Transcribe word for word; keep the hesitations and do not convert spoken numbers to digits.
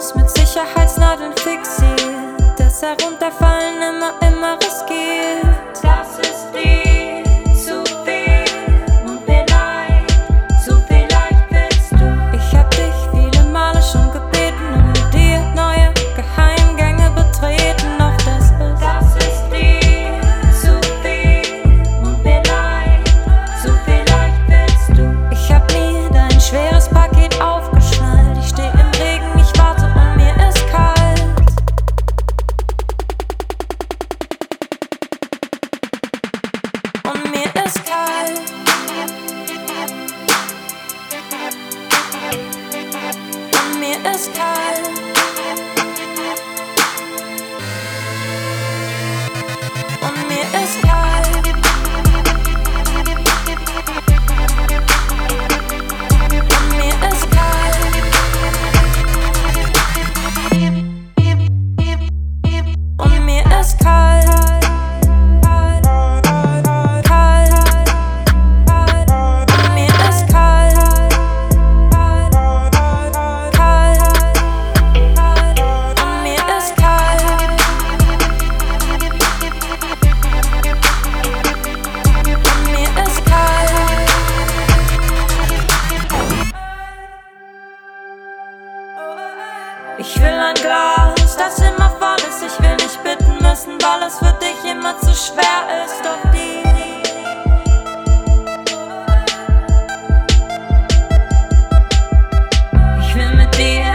Fuß mit Sicherheitsnadeln fixiert, das Herunterfallen immer, immer riskiert. Das ist dir zu viel und mir leid, zu vielleicht willst du. Ich hab dich viele Male schon gebeten und mit dir neue Geheimgänge betreten, doch das ist, das ist dir zu viel und mir leid, zu vielleicht willst du. Ich hab mir dein schweres Paket aufgeschnallt, ich steh im Regen, ich warte und mir ist kalt. Und mir ist kalt. Und mir ist kalt. Und mir ist kalt. Und mir ist kalt. Und mir ist kalt. Ich will ein Glas, das immer voll ist. Ich will nicht bitten müssen, weil es für dich immer zu schwer ist. Doch die Ich will mit dir